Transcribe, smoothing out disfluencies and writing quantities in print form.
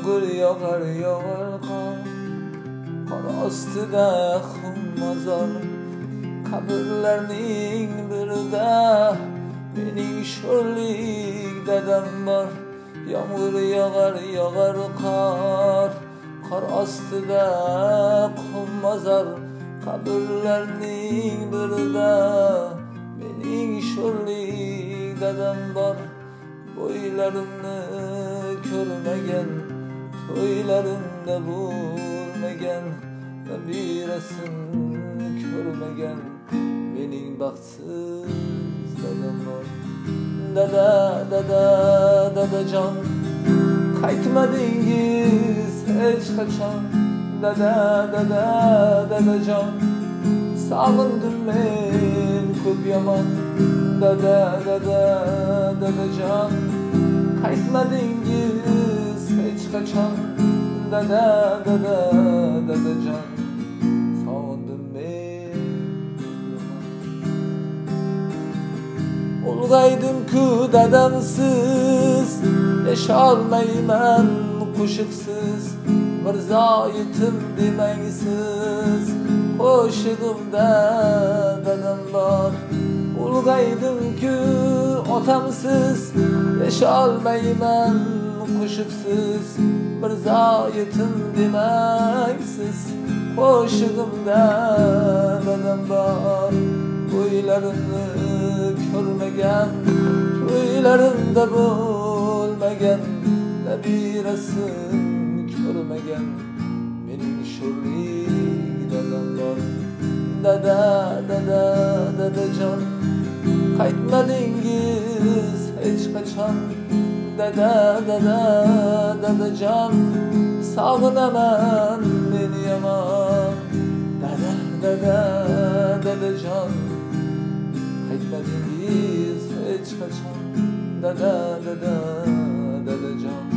Yağmur yağar yağar qor ostida xummazor qabrlarning birida mening sho'rlik dadam bor. Yağmur yağar yağar qor ostida xummazor qabrlarning birida mening sho'rlik dadam bor. Bo'ylarimni ko'rmagan, to'ylarimda bo'lmagan, nabirasin ko'rmagan mening baxtsiz dadam bor. Dadajon, qaytmadingiz hech qachon. Dadajon, sog'indim men ko'p yomon. Dadajon, qaytmadingiz hech qachon. Dadajon, sog'indim men. Ulg'aydim-ku dadamsiz, yasholmayman qo'shiqsiz. Mirzo yetim demangsiz, qo'shig'imda dadam bor. Ulg'aydim-ku otamsiz, yasholmayman qo'shiqsiz. Mirzo yetim demangsiz, qo'shig'imda dadam bor. Bo'ylarimni ko'rmagan, to'ylarimda bo'lmagan, nabirasin ko'rmagan mening sho'rlik dadam bor. Dadajon, qaytmadingiz hech qachon. Dadajon, sog'inaman men yomon. Dadajon, qaytmadingiz hech qachon. Dadajon.